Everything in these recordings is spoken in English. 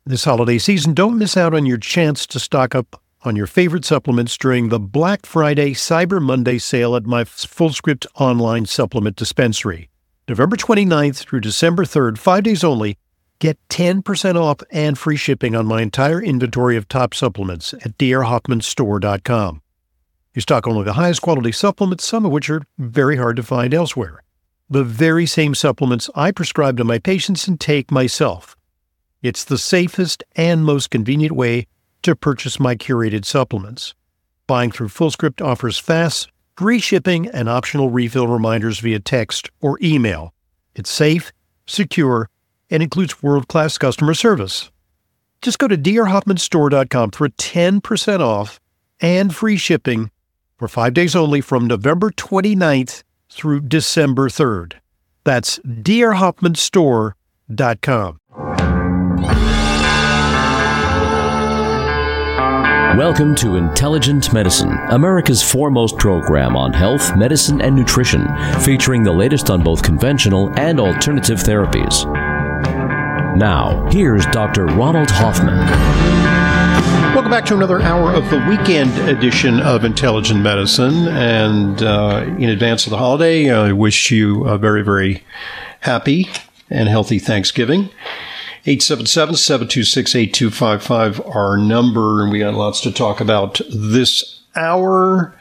This holiday season, don't miss out on your chance to stock up on your favorite supplements during the Black Friday Cyber Monday sale at my Fullscript online supplement dispensary. November 29th through December 3rd, 5 days only, get 10% off and free shipping on my entire inventory of top supplements at drhoffmanstore.com. You stock only the highest quality supplements, some of which are very hard to find elsewhere. The very same supplements I prescribe to my patients and take myself. It's the safest and most convenient way to purchase my curated supplements. Buying through Fullscript offers fast, free shipping and optional refill reminders via text or email. It's safe, secure, and includes world-class customer service. Just go to drhoffmanstore.com for 10% off and free shipping for 5 days only from November 29th through December 3rd. That's drhoffmanstore.com. Welcome to Intelligent Medicine, America's foremost program on health, medicine, and nutrition, featuring the latest on both conventional and alternative therapies. Now, here's Dr. Ronald Hoffman. Welcome back to another hour of the weekend edition of Intelligent Medicine. And in advance of the holiday, I wish you a very, very happy and healthy Thanksgiving. 877-726-8255, our number, and we got lots to talk about this hour,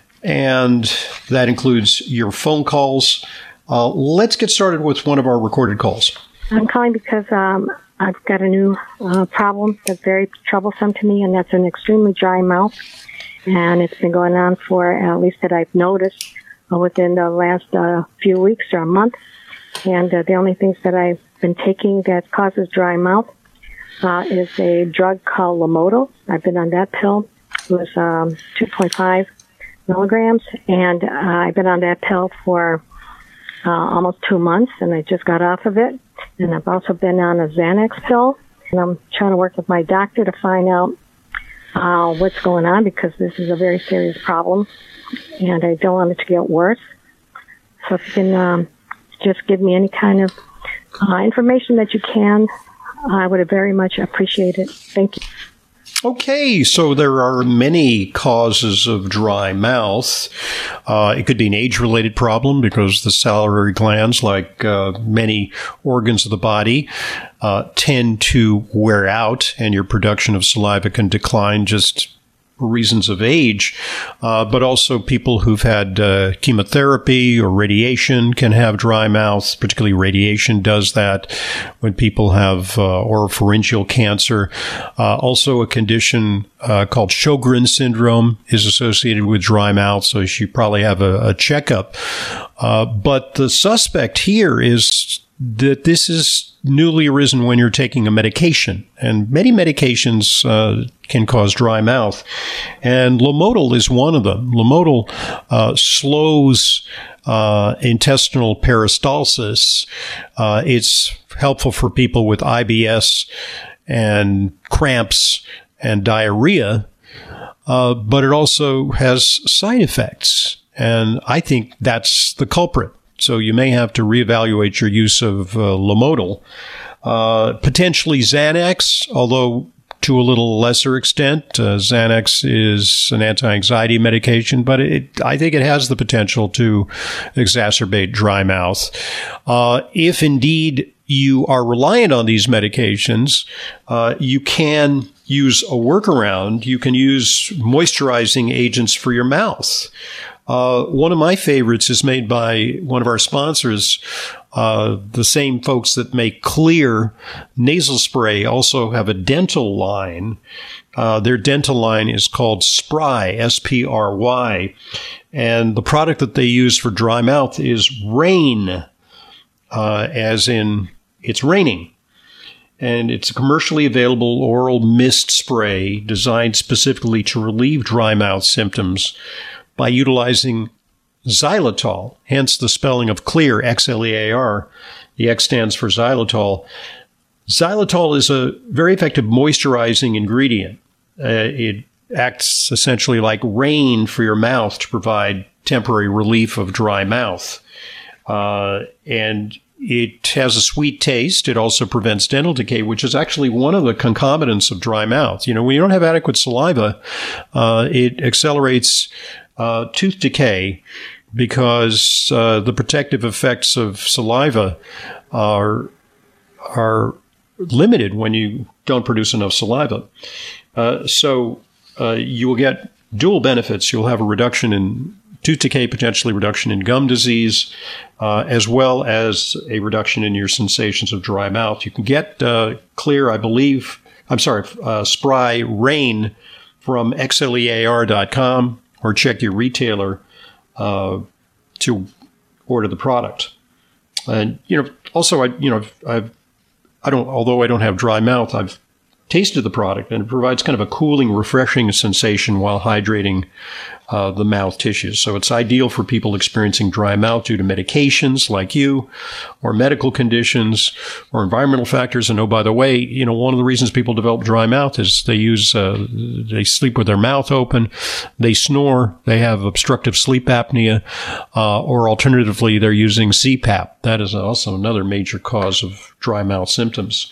and that includes your phone calls. Let's get started with one of our recorded calls. I'm calling because I've got a new problem that's very troublesome to me, and that's an extremely dry mouth, and it's been going on for, at least that I've noticed, within the last few weeks or a month, and the only things that I've been taking that causes dry mouth is a drug called Lomotil. I've been on that pill. It was 2.5 milligrams, and I've been on that pill for almost 2 months, and I just got off of it. And I've also been on a Xanax pill, and I'm trying to work with my doctor to find out what's going on, because this is a very serious problem, and I don't want it to get worse. So if you can just give me any kind of information that you can, I would very much appreciate it. Thank you. Okay, so there are many causes of dry mouth. It could be an age-related problem because the salivary glands, like many organs of the body, tend to wear out, and your production of saliva can decline just for reasons of age, but also people who've had chemotherapy or radiation can have dry mouth. Particularly radiation does that when people have oropharyngeal cancer. Also a condition called Sjogren's syndrome is associated with dry mouth, so you should probably have a checkup. But the suspect here is that this is newly arisen when you're taking a medication, and many medications can cause dry mouth, and Lomotil is one of them. Lomotil slows intestinal peristalsis. It's helpful for people with IBS and cramps and diarrhea, but it also has side effects, and I think that's the culprit. So you may have to reevaluate your use of Lomotil. Potentially Xanax, although to a little lesser extent. Xanax is an anti-anxiety medication, but I think it has the potential to exacerbate dry mouth. If indeed you are reliant on these medications, you can use a workaround. You can use moisturizing agents for your mouth. One of my favorites is made by one of our sponsors. The same folks that make Clear nasal spray also have a dental line. Their dental line is called Spry, S-P-R-Y. And the product that they use for dry mouth is Rain, as in it's raining. And it's a commercially available oral mist spray designed specifically to relieve dry mouth symptoms by utilizing xylitol, hence the spelling of Clear, X-L-E-A-R. The X stands for xylitol. Xylitol is a very effective moisturizing ingredient. It acts essentially like rain for your mouth to provide temporary relief of dry mouth. And It has a sweet taste. It also prevents dental decay, which is actually one of the concomitants of dry mouth. When you don't have adequate saliva, it accelerates tooth decay because the protective effects of saliva are limited when you don't produce enough saliva. So you will get dual benefits. You'll have a reduction in tooth decay, potentially reduction in gum disease, as well as a reduction in your sensations of dry mouth. You can get Spry Rain from xlear.com or check your retailer to order the product. And also although I don't have dry mouth, I've tasted the product, and it provides kind of a cooling, refreshing sensation while hydrating the mouth tissues. So it's ideal for people experiencing dry mouth due to medications like you, or medical conditions, or environmental factors. And by the way, one of the reasons people develop dry mouth is they sleep with their mouth open, they snore, they have obstructive sleep apnea, or alternatively, they're using CPAP. That is also another major cause of dry mouth symptoms.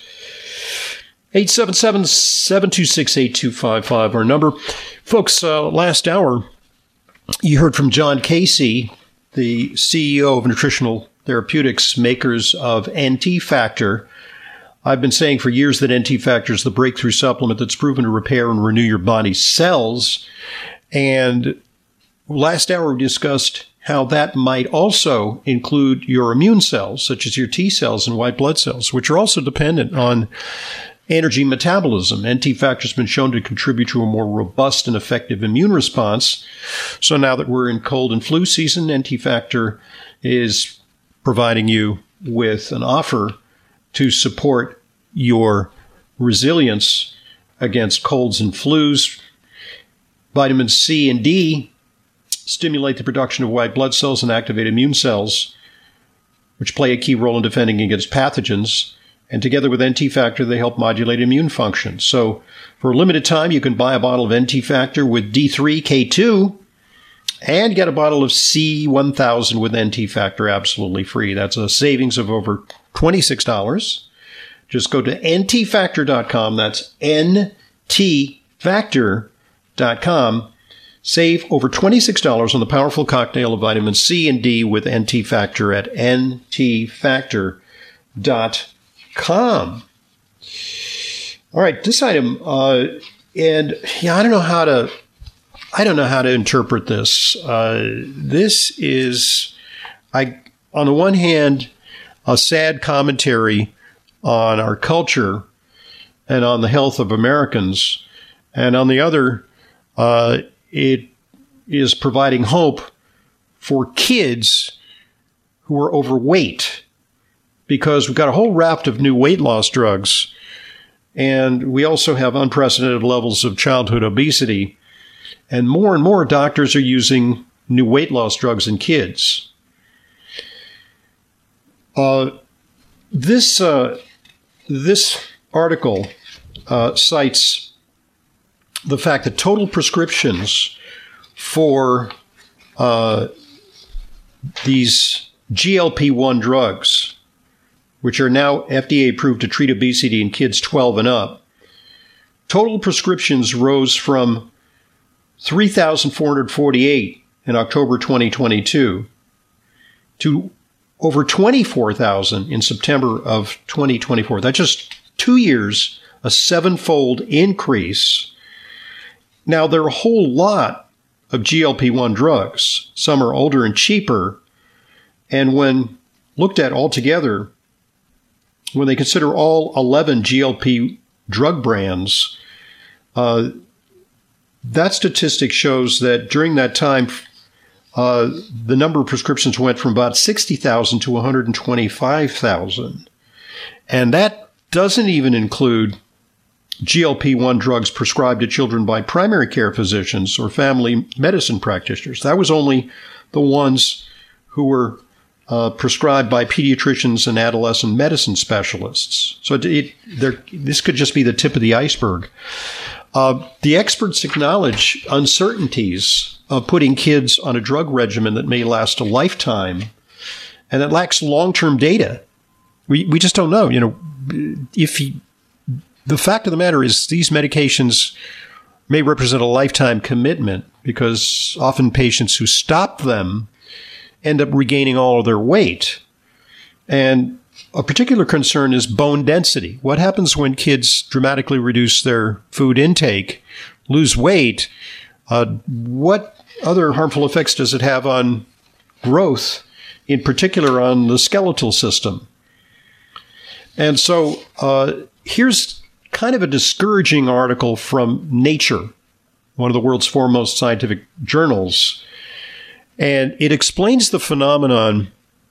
877-726-8255, our number. Folks, last hour, you heard from John Casey, the CEO of Nutritional Therapeutics, makers of NT Factor. I've been saying for years that NT Factor is the breakthrough supplement that's proven to repair and renew your body's cells. And last hour, we discussed how that might also include your immune cells, such as your T cells and white blood cells, which are also dependent on energy metabolism. NT Factor has been shown to contribute to a more robust and effective immune response. So now that we're in cold and flu season, NT Factor is providing you with an offer to support your resilience against colds and flus. Vitamins C and D stimulate the production of white blood cells and activate immune cells, which play a key role in defending against pathogens. And together with NT Factor, they help modulate immune function. So for a limited time, you can buy a bottle of NT Factor with D3K2 and get a bottle of C1000 with NT Factor absolutely free. That's a savings of over $26. Just go to ntfactor.com. That's ntfactor.com. Save over $26 on the powerful cocktail of vitamins C and D with NT Factor at ntfactor.com. All right, this item, I don't know how to interpret this. This is, on the one hand, a sad commentary on our culture and on the health of Americans, and on the other, it is providing hope for kids who are overweight, because we've got a whole raft of new weight loss drugs, and we also have unprecedented levels of childhood obesity, and more doctors are using new weight loss drugs in kids. This article cites the fact that total prescriptions for these GLP-1 drugs, which are now FDA approved to treat obesity in kids 12 and up, total prescriptions rose from 3,448 in October 2022 to over 24,000 in September of 2024. That's just 2 years, a seven-fold increase. Now, there are a whole lot of GLP-1 drugs. Some are older and cheaper. And when looked at altogether, when they consider all 11 GLP drug brands, that statistic shows that during that time, the number of prescriptions went from about 60,000 to 125,000. And that doesn't even include GLP-1 drugs prescribed to children by primary care physicians or family medicine practitioners. That was only the ones who were prescribed by pediatricians and adolescent medicine specialists. So this could just be the tip of the iceberg. The experts acknowledge uncertainties of putting kids on a drug regimen that may last a lifetime and that lacks long-term data We just don't know. The fact of the matter is these medications may represent a lifetime commitment because often patients who stop them end up regaining all of their weight. And a particular concern is bone density. What happens when kids dramatically reduce their food intake, lose weight? What other harmful effects does it have on growth, in particular on the skeletal system? And so here's kind of a discouraging article from Nature, one of the world's foremost scientific journals. And it explains the phenomenon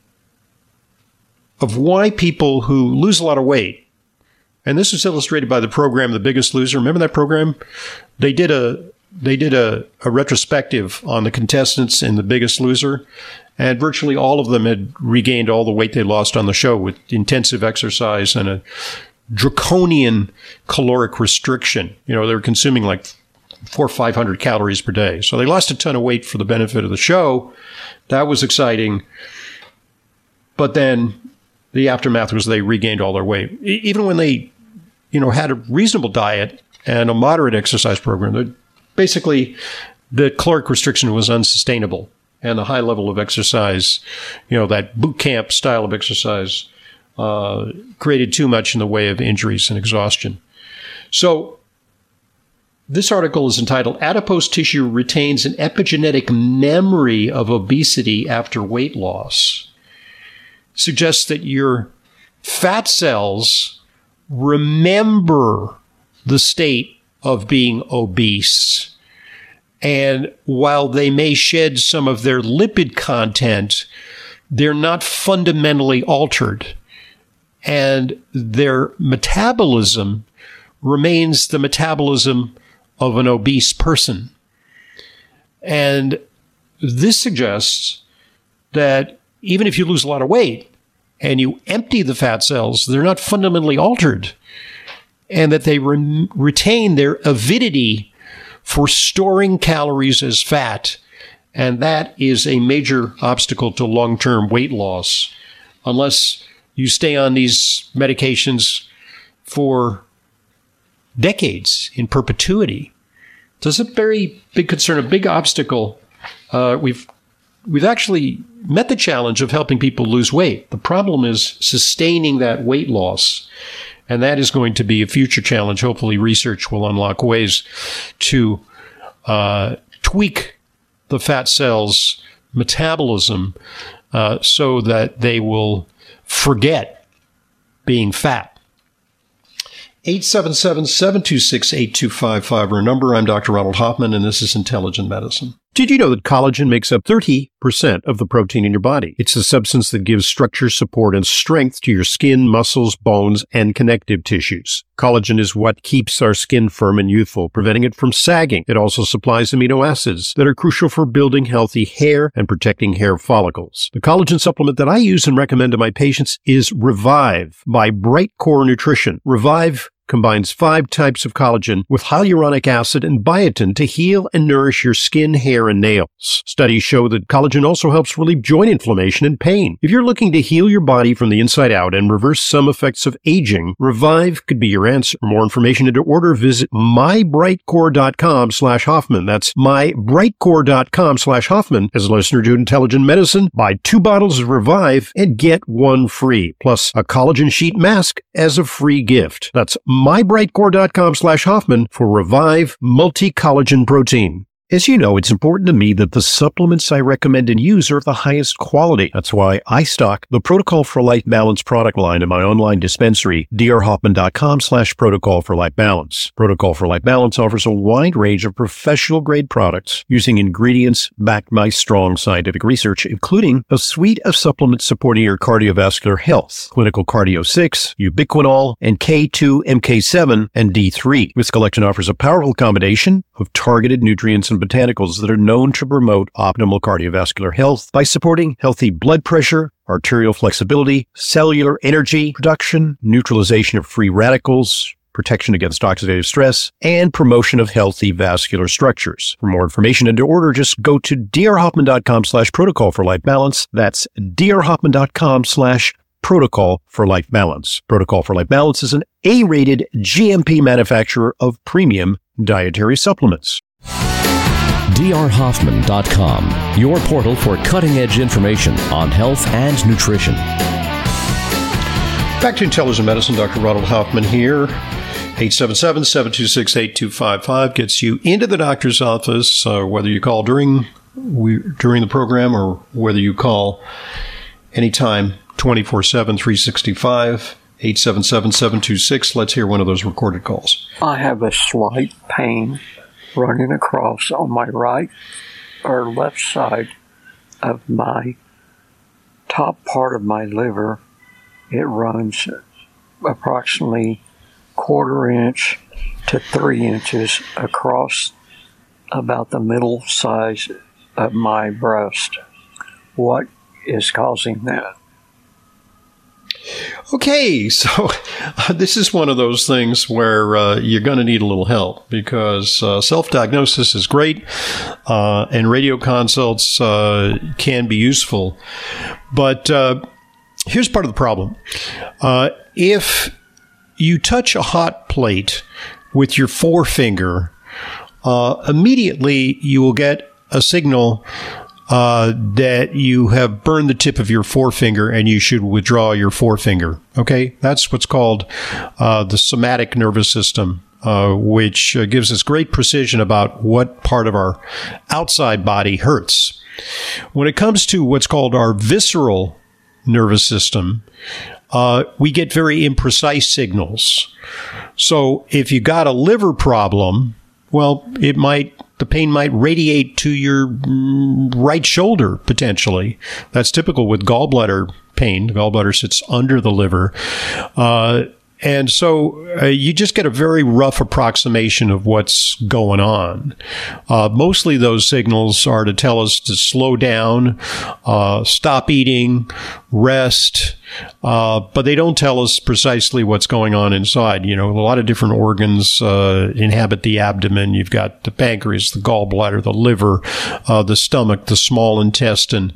of why people who lose a lot of weight, and this is illustrated by the program The Biggest Loser. Remember that program? They did a retrospective on the contestants in The Biggest Loser, and virtually all of them had regained all the weight they lost on the show with intensive exercise and a draconian caloric restriction. They were consuming like 400 or 500 calories per day. So they lost a ton of weight for the benefit of the show. That was exciting. But then the aftermath was they regained all their weight. Even when they, had a reasonable diet and a moderate exercise program, basically the caloric restriction was unsustainable. And the high level of exercise, that boot camp style of exercise, created too much in the way of injuries and exhaustion. So this article is entitled, Adipose Tissue Retains an Epigenetic Memory of Obesity After Weight Loss. Suggests that your fat cells remember the state of being obese. And while they may shed some of their lipid content, they're not fundamentally altered. And their metabolism remains the metabolism of an obese person. And this suggests that even if you lose a lot of weight and you empty the fat cells, they're not fundamentally altered, and that they retain their avidity for storing calories as fat. And that is a major obstacle to long-term weight loss, unless you stay on these medications for decades in perpetuity. So it's a very big concern, a big obstacle. We've actually met the challenge of helping people lose weight. The problem is sustaining that weight loss. And that is going to be a future challenge. Hopefully research will unlock ways to tweak the fat cells' metabolism so that they will forget being fat. 877-726-8255 our number. I'm Dr. Ronald Hoffman, and this is Intelligent Medicine. Did you know that collagen makes up 30% of the protein in your body? It's the substance that gives structure, support, and strength to your skin, muscles, bones, and connective tissues. Collagen is what keeps our skin firm and youthful, preventing it from sagging. It also supplies amino acids that are crucial for building healthy hair and protecting hair follicles. The collagen supplement that I use and recommend to my patients is Revive by Bright Core Nutrition. Revive combines 5 types of collagen with hyaluronic acid and biotin to heal and nourish your skin, hair, and nails. Studies show that collagen also helps relieve joint inflammation and pain. If you're looking to heal your body from the inside out and reverse some effects of aging, Revive could be your answer. For more information and to order, visit mybrightcore.com/Hoffman. That's mybrightcore.com/Hoffman. As a listener to Intelligent Medicine, buy 2 bottles of Revive and get 1 free, plus a collagen sheet mask as a free gift. That's mybrightcore.com/Hoffman for Revive Multi-Collagen Protein. As you know, it's important to me that the supplements I recommend and use are of the highest quality. That's why I stock the Protocol for Life Balance product line in my online dispensary, drhoffman.com/Protocol for Life Balance. Protocol for Life Balance offers a wide range of professional-grade products using ingredients backed by strong scientific research, including a suite of supplements supporting your cardiovascular health: Clinical Cardio 6, Ubiquinol, and K2, MK7, and D3. This collection offers a powerful combination of targeted nutrients and botanicals that are known to promote optimal cardiovascular health by supporting healthy blood pressure, arterial flexibility, cellular energy production, neutralization of free radicals, protection against oxidative stress, and promotion of healthy vascular structures. For more information and to order, just go to drhoffman.com/Protocol for Life Balance. That's drhoffman.com/Protocol Protocol for Life Balance. Protocol for Life Balance is an A-rated GMP manufacturer of premium dietary supplements. drhoffman.com, your portal for cutting-edge information on health and nutrition. Back to Intelligent Medicine, Dr. Ronald Hoffman here. 877-726-8255 gets you into the doctor's office, whether you call during the program or whether you call anytime, 24/7, 365, 877-726. Let's hear one of those recorded calls. I have a slight pain running across on my right or left side of my top part of my liver. It runs approximately 1/4 inch to 3 inches across about the middle size of my breast. What is causing that? Okay, so this is one of those things where you're going to need a little help because self-diagnosis is great and radio consults can be useful. But here's part of the problem. If you touch a hot plate with your forefinger, immediately you will get a signal that you have burned the tip of your forefinger and you should withdraw your forefinger. Okay? That's what's called the somatic nervous system, which gives us great precision about what part of our outside body hurts. When it comes to what's called our visceral nervous system, we get very imprecise signals. So if you got a liver problem, well, the pain might radiate to your right shoulder, potentially. That's typical with gallbladder pain. The gallbladder sits under the liver. And so you just get a very rough approximation of what's going on. Mostly those signals are to tell us to slow down, stop eating, rest, but they don't tell us precisely what's going on inside. You know, a lot of different organs inhabit the abdomen. You've got the pancreas, the gallbladder, the liver, the stomach, the small intestine,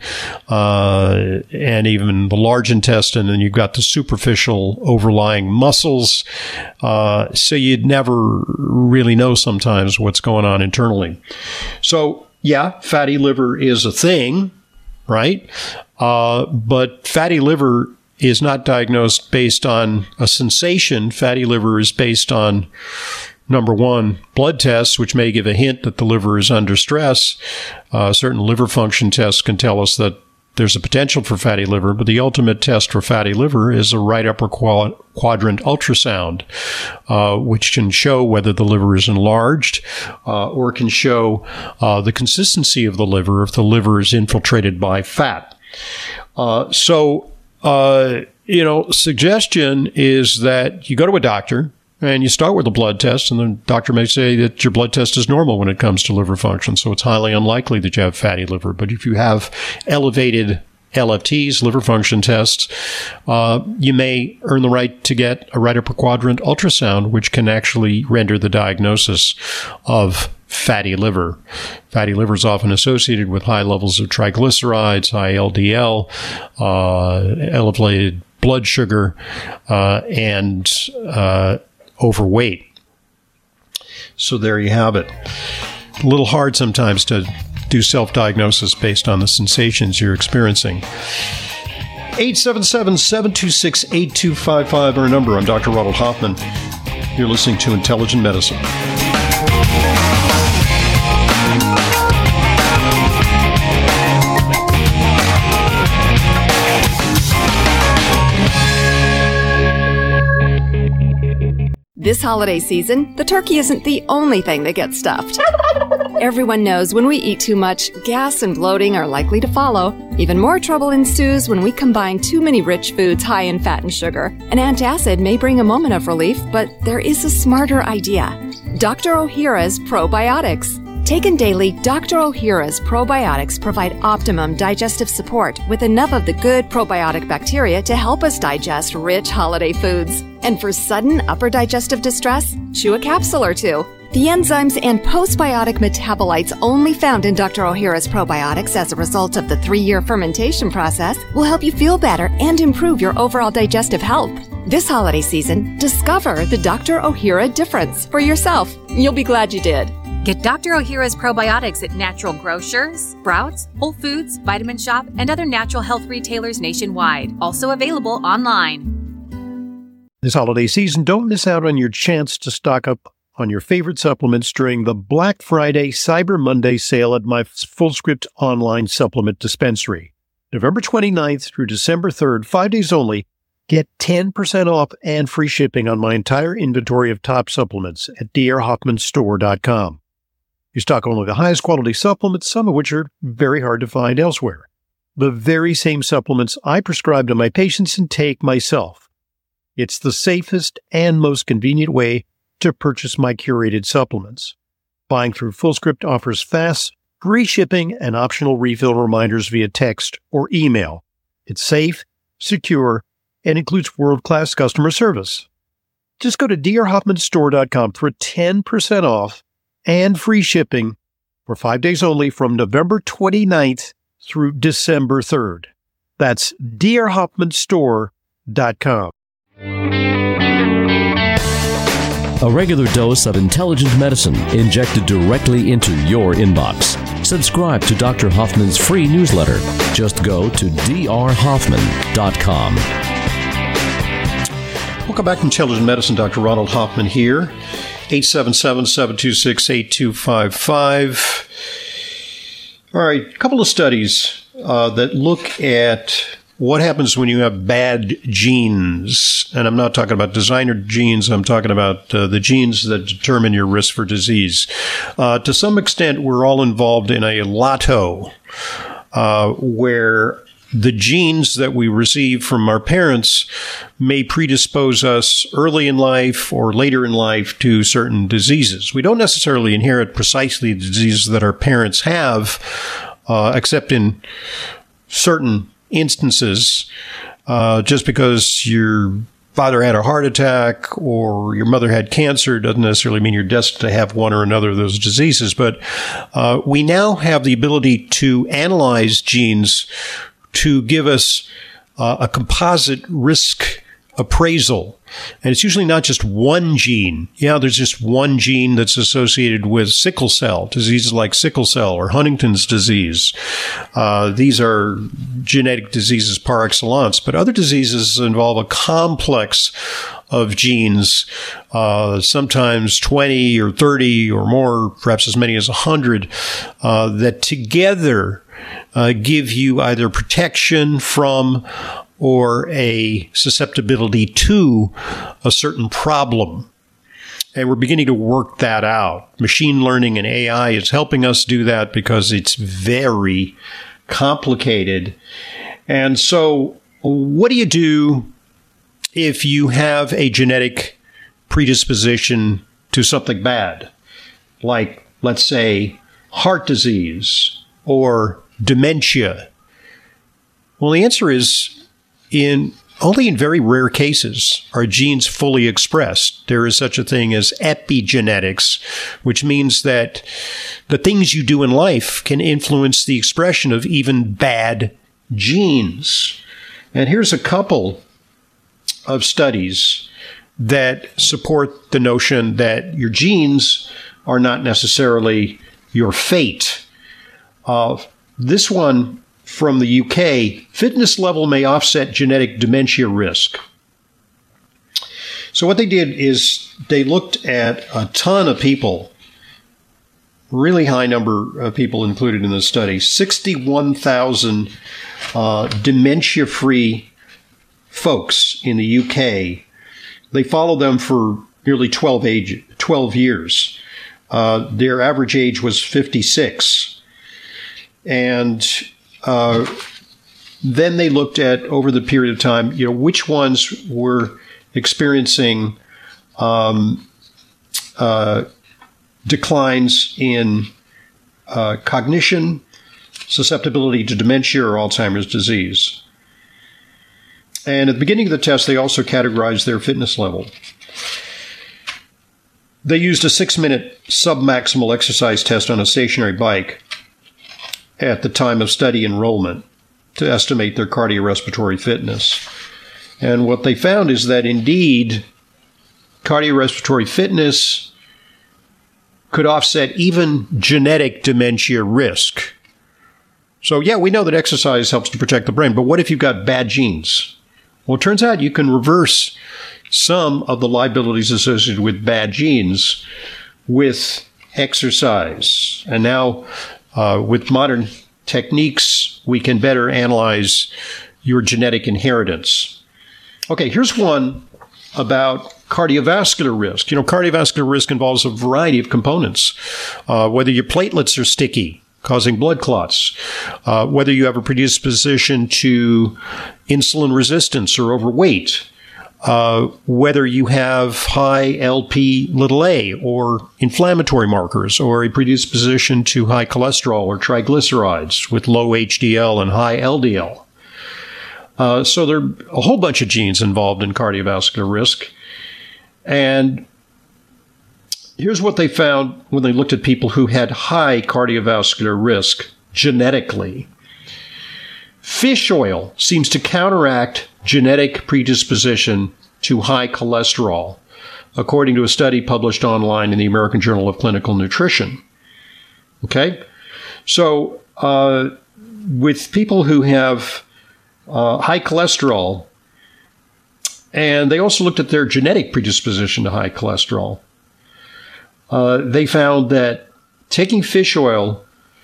and even the large intestine, and you've got the superficial overlying muscles. So you'd never really know sometimes what's going on internally. So, yeah, fatty liver is a thing, right? But fatty liver is not diagnosed based on a sensation. Fatty liver is based on, number one, blood tests, which may give a hint that the liver is under stress. Certain liver function tests can tell us that there's a potential for fatty liver, but the ultimate test for fatty liver is a right upper quadrant ultrasound, which can show whether the liver is enlarged or can show the consistency of the liver if the liver is infiltrated by fat. Suggestion is that you go to a doctor and you start with a blood test, and the doctor may say that your blood test is normal when it comes to liver function, so it's highly unlikely that you have fatty liver. But if you have elevated LFTs, liver function tests, you may earn the right to get a right upper quadrant ultrasound, which can actually render the diagnosis of fatty liver. Fatty liver is often associated with high levels of triglycerides, high LDL, elevated blood sugar, and overweight. So there you have it. A little hard sometimes to do self-diagnosis based on the sensations you're experiencing. 877-726-8255, our number. I'm Dr. Ronald Hoffman. You're listening to Intelligent Medicine. This holiday season, the turkey isn't the only thing that gets stuffed. Everyone knows when we eat too much, gas and bloating are likely to follow. Even more trouble ensues when we combine too many rich foods high in fat and sugar. An antacid may bring a moment of relief, but there is a smarter idea. Dr. Ohhira's Probiotics. Taken daily, Dr. Ohhira's probiotics provide optimum digestive support with enough of the good probiotic bacteria to help us digest rich holiday foods. And for sudden upper digestive distress, chew a capsule or two. The enzymes and postbiotic metabolites only found in Dr. Ohhira's probiotics as a result of the 3-year fermentation process will help you feel better and improve your overall digestive health. This holiday season, discover the Dr. Ohhira difference for yourself. You'll be glad you did. Get Dr. Ohhira's probiotics at Natural Grocers, Sprouts, Whole Foods, Vitamin Shop, and other natural health retailers nationwide. Also available online. This holiday season, don't miss out on your chance to stock up on your favorite supplements during the Black Friday Cyber Monday sale at my Fullscript online supplement dispensary. November 29th through December 3rd, 5 days only, get 10% off and free shipping on my entire inventory of top supplements at drhoffmanstore.com. You stock only the highest quality supplements, some of which are very hard to find elsewhere. The very same supplements I prescribe to my patients and take myself. It's the safest and most convenient way to purchase my curated supplements. Buying through Fullscript offers fast, free shipping and optional refill reminders via text or email. It's safe, secure, and includes world-class customer service. Just go to drhoffmanstore.com for 10% off and free shipping for 5 days only from November 29th through December 3rd. That's drhoffmanstore.com. A regular dose of intelligent medicine injected directly into your inbox. Subscribe to Dr. Hoffman's free newsletter. Just go to drhoffman.com. Welcome back to Intelligent Medicine. Dr. Ronald Hoffman here. 877-726-8255. All right, a couple of studies that look at what happens when you have bad genes. And I'm not talking about designer genes. I'm talking about the genes that determine your risk for disease. To some extent, we're all involved in a lotto where the genes that we receive from our parents may predispose us early in life or later in life to certain diseases. We don't necessarily inherit precisely the diseases that our parents have, except in certain instances. Just because your father had a heart attack or your mother had cancer doesn't necessarily mean you're destined to have one or another of those diseases. But we now have the ability to analyze genes to give us a composite risk appraisal. And it's usually not just one gene. Yeah, there's just one gene that's associated with sickle cell, diseases like sickle cell or Huntington's disease. These are genetic diseases par excellence, but other diseases involve a complex of genes, sometimes 20 or 30 or more, perhaps as many as 100, that together give you either protection from or a susceptibility to a certain problem. And we're beginning to work that out. Machine learning and AI is helping us do that because it's very complicated. And so what do you do if you have a genetic predisposition to something bad? Like, let's say, heart disease or dementia. Well, the answer is only in very rare cases are genes fully expressed. There is such a thing as epigenetics, which means that the things you do in life can influence the expression of even bad genes. And here's a couple of studies that support the notion that your genes are not necessarily your fate. This one from the UK, fitness level may offset genetic dementia risk. So what they did is they looked at a ton of people, really high number of people included in the study, 61,000 dementia-free folks in the UK. They followed them for nearly 12 years. Their average age was 56. And then they looked at, over the period of time, which ones were experiencing declines in cognition, susceptibility to dementia or Alzheimer's disease. And at the beginning of the test, they also categorized their fitness level. They used a 6-minute submaximal exercise test on a stationary bike at the time of study enrollment to estimate their cardiorespiratory fitness. And what they found is that indeed, cardiorespiratory fitness could offset even genetic dementia risk. So yeah, we know that exercise helps to protect the brain, but what if you've got bad genes? Well, it turns out you can reverse some of the liabilities associated with bad genes with exercise. And now, with modern techniques, we can better analyze your genetic inheritance. Okay, here's one about cardiovascular risk. Cardiovascular risk involves a variety of components. Whether your platelets are sticky, causing blood clots, whether you have a predisposition to insulin resistance or overweight, whether you have high Lp(a) or inflammatory markers, or a predisposition to high cholesterol or triglycerides with low HDL and high LDL. So there are a whole bunch of genes involved in cardiovascular risk. And here's what they found when they looked at people who had high cardiovascular risk genetically. Fish oil seems to counteract genetic predisposition to high cholesterol, according to a study published online in the American Journal of Clinical Nutrition. Okay? So, with people who have high cholesterol, and they also looked at their genetic predisposition to high cholesterol, they found that taking fish oil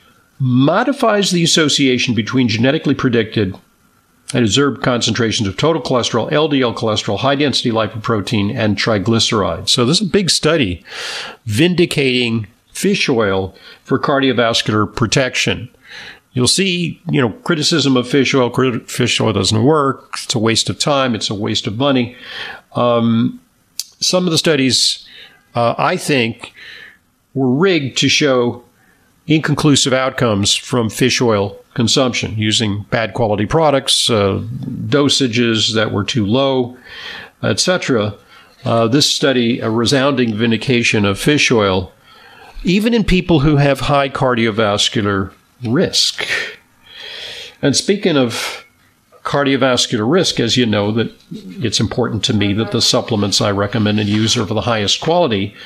modifies the association between genetically predicted and observed concentrations of total cholesterol, LDL cholesterol, high-density lipoprotein, and triglycerides. So this is a big study vindicating fish oil for cardiovascular protection. You'll see, criticism of fish oil. Fish oil doesn't work. It's a waste of time. It's a waste of money. Some of the studies, I think, were rigged to show inconclusive outcomes from fish oil consumption using bad quality products, dosages that were too low, etc. This study, a resounding vindication of fish oil, even in people who have high cardiovascular risk. And speaking of cardiovascular risk, as you know, that it's important to me that the supplements I recommend and use are of the highest quality.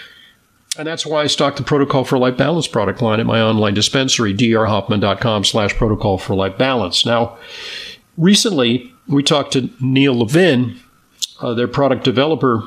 And that's why I stock the Protocol for Life Balance product line at my online dispensary, drhoffman.com/Protocol for Life Balance. Now, recently, we talked to Neil Levin, their product developer,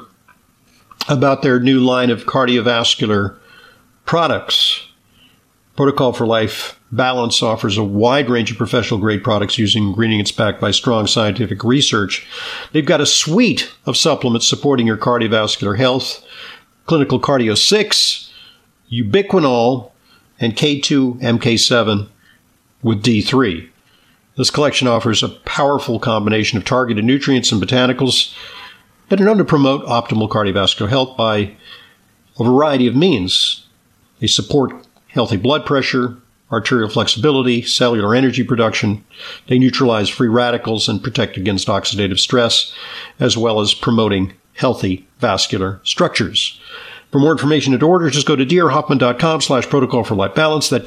about their new line of cardiovascular products. Protocol for Life Balance offers a wide range of professional-grade products using ingredients backed by strong scientific research. They've got a suite of supplements supporting your cardiovascular health: Clinical Cardio 6, Ubiquinol, and K2 MK7 with D3. This collection offers a powerful combination of targeted nutrients and botanicals that are known to promote optimal cardiovascular health by a variety of means. They support healthy blood pressure, arterial flexibility, cellular energy production. They neutralize free radicals and protect against oxidative stress, as well as promoting healthy vascular structures. For more information and to order, just go to drhoffman.com/Protocol for Life Balance. That's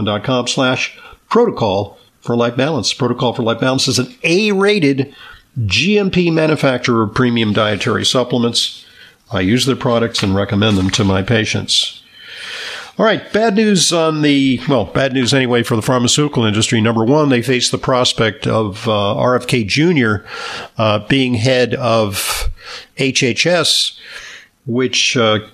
drhoffman.com/Protocol for Life Balance. Protocol for Life Balance is an A-rated GMP manufacturer of premium dietary supplements. I use their products and recommend them to my patients. All right, bad news bad news anyway for the pharmaceutical industry. Number one, they face the prospect of RFK Jr. Being head of HHS, which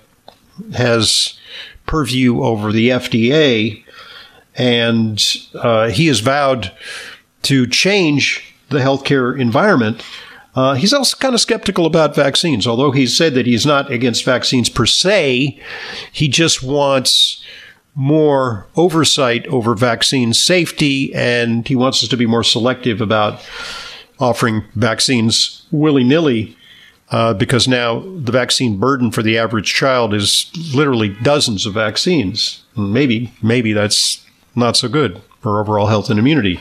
has purview over the FDA, and he has vowed to change the healthcare environment. He's also kind of skeptical about vaccines, although he's said that he's not against vaccines per se. He just wants more oversight over vaccine safety, and he wants us to be more selective about offering vaccines willy-nilly, because now the vaccine burden for the average child is literally dozens of vaccines. Maybe that's not so good for overall health and immunity.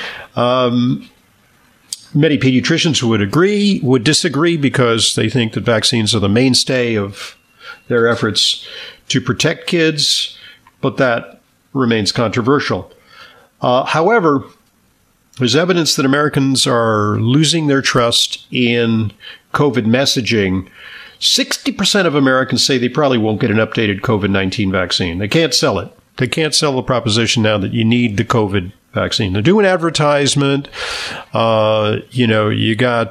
Many pediatricians would disagree because they think that vaccines are the mainstay of their efforts to protect kids, but that remains controversial. However, there's evidence that Americans are losing their trust in COVID messaging. 60% of Americans say they probably won't get an updated COVID-19 vaccine. They can't sell it. They can't sell the proposition now that you need the COVID vaccine. They do an advertisement. You got,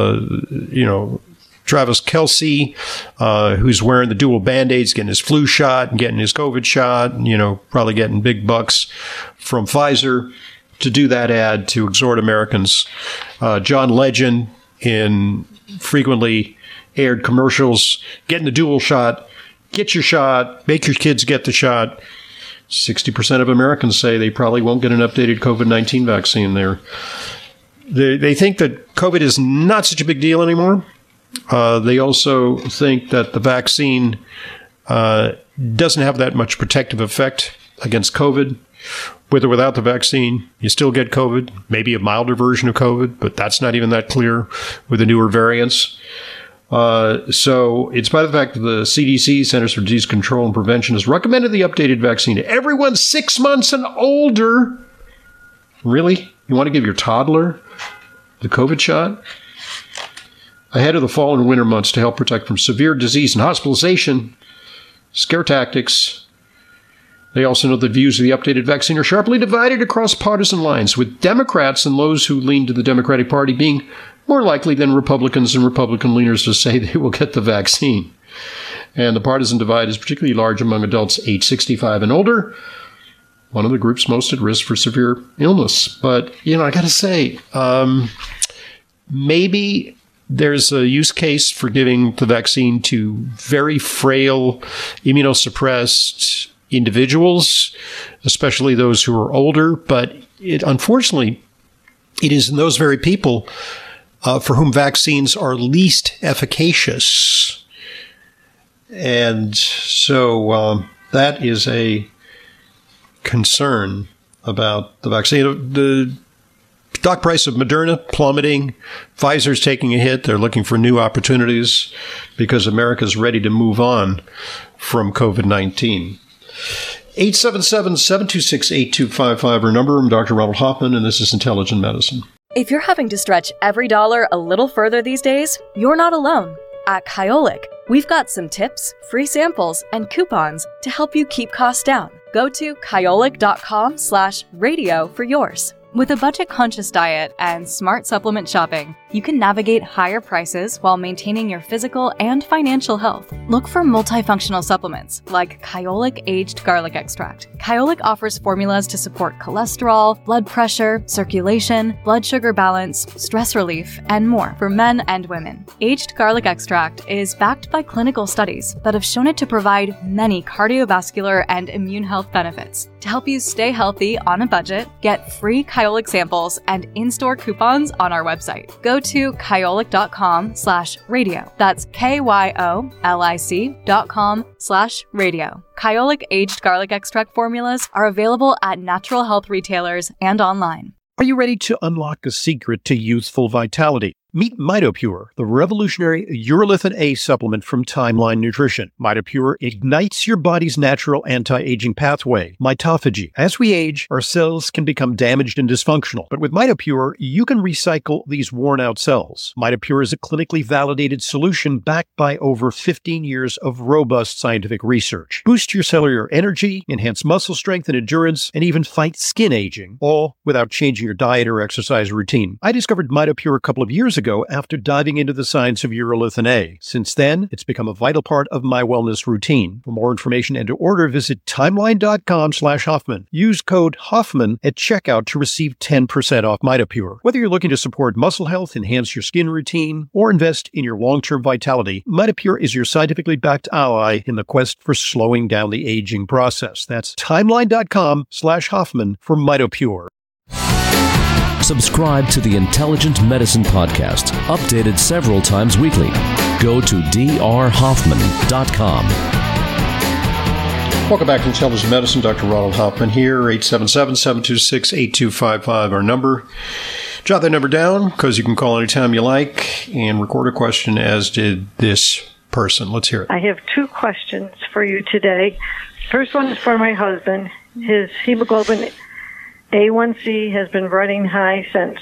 Travis Kelce, who's wearing the dual Band-Aids, getting his flu shot and getting his COVID shot, probably getting big bucks from Pfizer to do that ad to exhort Americans. John Legend in frequently aired commercials, getting the dual shot, get your shot, make your kids get the shot. 60% of Americans say they probably won't get an updated COVID-19 vaccine there. They think that COVID is not such a big deal anymore. They also think that the vaccine doesn't have that much protective effect against COVID. With or without the vaccine, you still get COVID, maybe a milder version of COVID, but that's not even that clear with the newer variants. So, in spite of the fact that the CDC, Centers for Disease Control and Prevention, has recommended the updated vaccine to everyone 6 months and older. Really? You want to give your toddler the COVID shot? Ahead of the fall and winter months to help protect from severe disease and hospitalization, scare tactics. They also know the views of the updated vaccine are sharply divided across partisan lines, with Democrats and those who lean to the Democratic Party being more likely than Republicans and Republican leaners to say they will get the vaccine. And the partisan divide is particularly large among adults age 65 and older, one of the groups most at risk for severe illness. But, I got to say, maybe there's a use case for giving the vaccine to very frail, immunosuppressed individuals, especially those who are older. But unfortunately, it is in those very people for whom vaccines are least efficacious. And so that is a concern about the vaccine. The stock price of Moderna plummeting. Pfizer's taking a hit. They're looking for new opportunities because America's ready to move on from COVID-19. 877-726-8255, our number. I'm Dr. Ronald Hoffman, and this is Intelligent Medicine. If you're having to stretch every dollar a little further these days, you're not alone. At Kyolic, we've got some tips, free samples, and coupons to help you keep costs down. Go to kyolic.com/radio for yours. With a budget-conscious diet and smart supplement shopping, you can navigate higher prices while maintaining your physical and financial health. Look for multifunctional supplements like Kyolic Aged Garlic Extract. Kyolic offers formulas to support cholesterol, blood pressure, circulation, blood sugar balance, stress relief, and more for men and women. Aged Garlic Extract is backed by clinical studies that have shown it to provide many cardiovascular and immune health benefits. To help you stay healthy on a budget, get free Kyolic samples and in-store coupons on our website. Go to kyolic.com/radio. That's KYOLIC.com/radio. Kyolic Aged Garlic Extract formulas are available at natural health retailers and online. Are you ready to unlock a secret to youthful vitality? Meet MitoPure, the revolutionary urolithin A supplement from Timeline Nutrition. MitoPure ignites your body's natural anti-aging pathway, mitophagy. As we age, our cells can become damaged and dysfunctional. But with MitoPure, you can recycle these worn-out cells. MitoPure is a clinically validated solution backed by over 15 years of robust scientific research. Boost your cellular energy, enhance muscle strength and endurance, and even fight skin aging, all without changing your diet or exercise routine. I discovered MitoPure a couple of years ago after diving into the science of urolithin A. Since then, it's become a vital part of my wellness routine. For more information and to order, visit timeline.com/Hoffman. Use code Hoffman at checkout to receive 10% off MitoPure. Whether you're looking to support muscle health, enhance your skin routine, or invest in your long-term vitality, MitoPure is your scientifically backed ally in the quest for slowing down the aging process. That's timeline.com/Hoffman for MitoPure. Subscribe to the Intelligent Medicine Podcast, updated several times weekly. Go to drhoffman.com. Welcome back to Intelligent Medicine. Dr. Ronald Hoffman here, 877-726-8255, our number. Jot that number down because you can call anytime you like and record a question, as did this person. Let's hear it. I have 2 questions for you today. First one is for my husband. His hemoglobin A1C has been running high since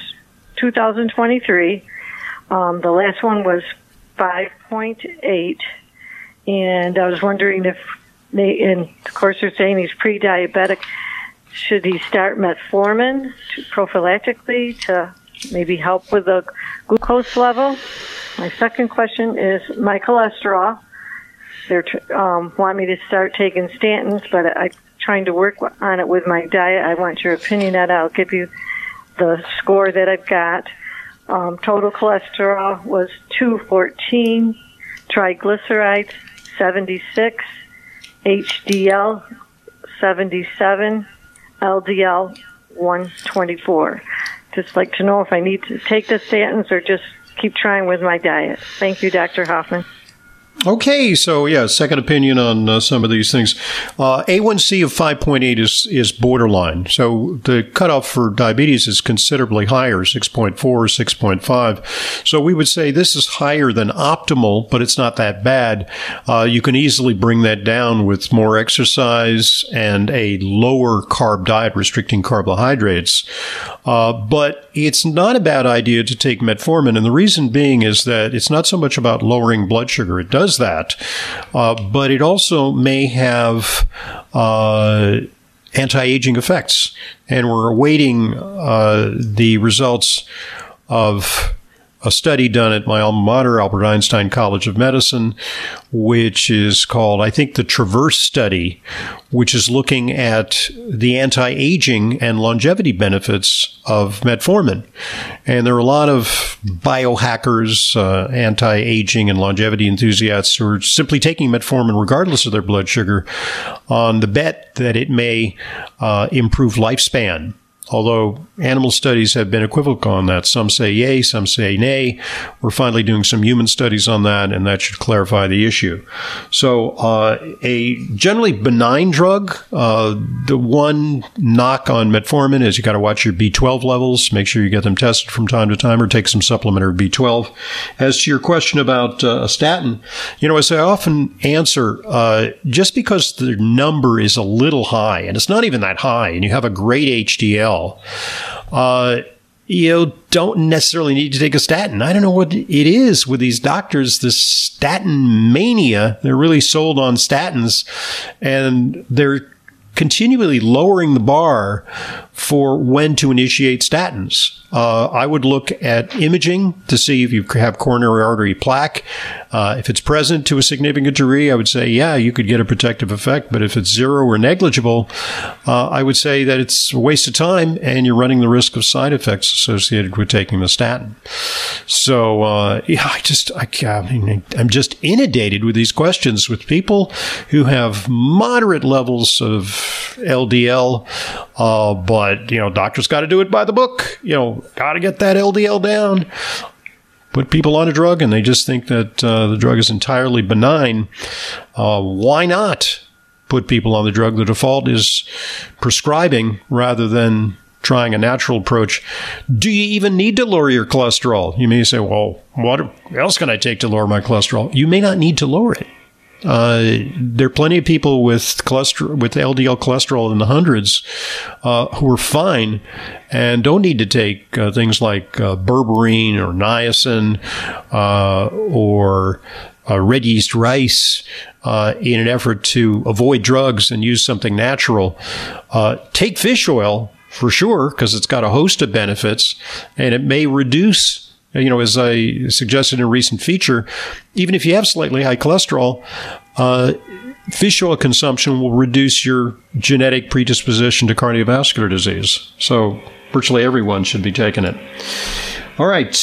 2023. The last one was 5.8, and I was wondering if and of course they're saying he's pre-diabetic. Should he start metformin prophylactically to maybe help with the glucose level? My second question is my cholesterol. They want me to start taking statins, but I'm trying to work on it with my diet. I want your opinion on it. I'll give you the score that I've got. Total cholesterol was 214, triglycerides 76, HDL 77, LDL 124. Just like to know if I need to take the statins or just keep trying with my diet. Thank you, Dr. Hoffman. Okay, so yeah, second opinion on some of these things. A1C of 5.8 is borderline. So the cutoff for diabetes is considerably higher, 6.4, 6.5. So we would say this is higher than optimal, but it's not that bad. You can easily bring that down with more exercise and a lower carb diet, restricting carbohydrates. But it's not a bad idea to take metformin. And the reason being is that it's not so much about lowering blood sugar. It does that, but it also may have anti-aging effects. And we're awaiting the results of a study done at my alma mater, Albert Einstein College of Medicine, which is called, I think, the TRAVERSE study, which is looking at the anti-aging and longevity benefits of metformin. And there are a lot of biohackers, anti-aging and longevity enthusiasts who are simply taking metformin regardless of their blood sugar on the bet that it may improve lifespan. Although animal studies have been equivocal on that. Some say yay, some say nay. We're finally doing some human studies on that, and that should clarify the issue. So a generally benign drug, the one knock on metformin is you got to watch your B12 levels, make sure you get them tested from time to time, or take some supplementary B12. As to your question about a statin, as I often answer, just because the number is a little high, and it's not even that high, and you have a great HDL, you don't necessarily need to take a statin. I don't know what it is with these doctors, this statin mania. They're really sold on statins, and they're continually lowering the bar for when to initiate statins. I would look at imaging to see if you have coronary artery plaque. If it's present to a significant degree, I would say, yeah, you could get a protective effect. But if it's zero or negligible, I would say that it's a waste of time and you're running the risk of side effects associated with taking the statin. So, I'm just inundated with these questions with people who have moderate levels of LDL, but doctors got to do it by the book. Got to get that LDL down. Put people on a drug, and they just think that the drug is entirely benign. Why not put people on the drug? The default is prescribing rather than trying a natural approach. Do you even need to lower your cholesterol? You may say, well, what else can I take to lower my cholesterol? You may not need to lower it. There are plenty of people with LDL cholesterol in the hundreds who are fine and don't need to take things like berberine or niacin or red yeast rice in an effort to avoid drugs and use something natural. Take fish oil for sure, because it's got a host of benefits, and it may reduce, as I suggested in a recent feature, even if you have slightly high cholesterol, fish oil consumption will reduce your genetic predisposition to cardiovascular disease. So virtually everyone should be taking it. All right.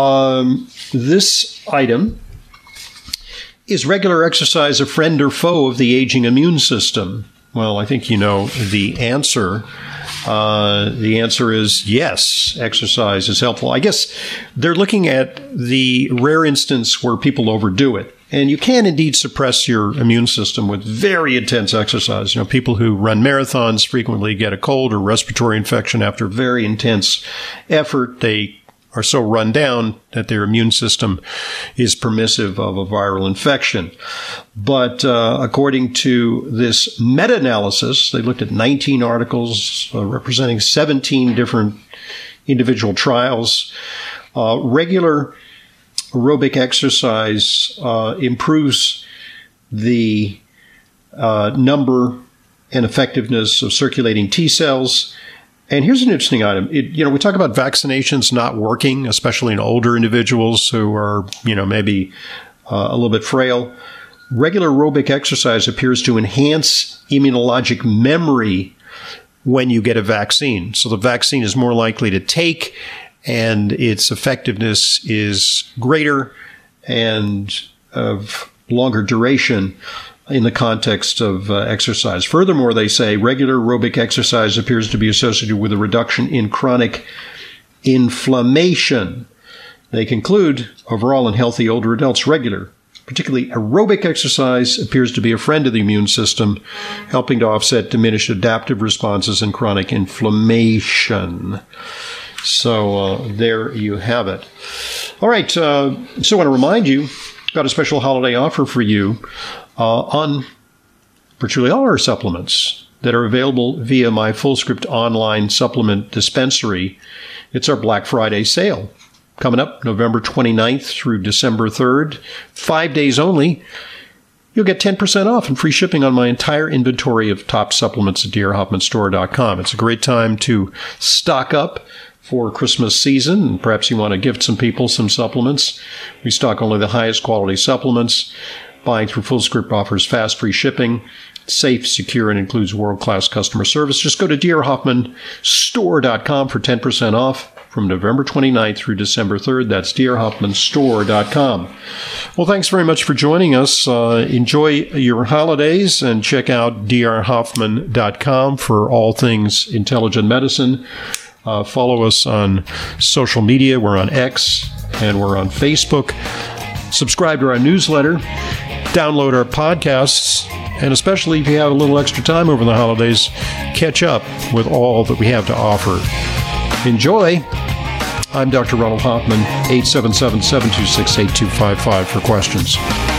This item is regular exercise a friend or foe of the aging immune system? Well, I think you know the answer. The answer is yes, exercise is helpful. I guess they're looking at the rare instance where people overdo it. And you can indeed suppress your immune system with very intense exercise. People who run marathons frequently get a cold or respiratory infection after very intense effort. They are so run down that their immune system is permissive of a viral infection. But according to this meta-analysis, they looked at 19 articles representing 17 different individual trials. Regular aerobic exercise improves the number and effectiveness of circulating T cells. And here's an interesting item. We talk about vaccinations not working, especially in older individuals who are, maybe a little bit frail. Regular aerobic exercise appears to enhance immunologic memory when you get a vaccine. So the vaccine is more likely to take, and its effectiveness is greater and of longer duration in the context of exercise. Furthermore, they say regular aerobic exercise appears to be associated with a reduction in chronic inflammation. They conclude, overall in healthy older adults, particularly aerobic exercise, appears to be a friend of the immune system, helping to offset diminished adaptive responses and chronic inflammation. So there you have it. All right, so I want to remind you, got a special holiday offer for you on virtually all our supplements that are available via my FullScript online supplement dispensary. It's our Black Friday sale coming up November 29th through December 3rd, 5 days only. You'll get 10% off and free shipping on my entire inventory of top supplements at drhoffmanstore.com. It's a great time to stock up for Christmas season, and perhaps you want to gift some people some supplements. We stock only the highest quality supplements. Buying through FullScript offers fast, free shipping, safe, secure, and includes world-class customer service. Just go to drhoffmanstore.com for 10% off from November 29th through December 3rd. That's drhoffmanstore.com. Well, thanks very much for joining us. Enjoy your holidays, and check out drhoffman.com for all things intelligent medicine. Follow us on social media. We're on X and we're on Facebook. Subscribe to our newsletter. Download our podcasts. And especially if you have a little extra time over the holidays, catch up with all that we have to offer. Enjoy. I'm Dr. Ronald Hoffman, 877-726-8255 for questions.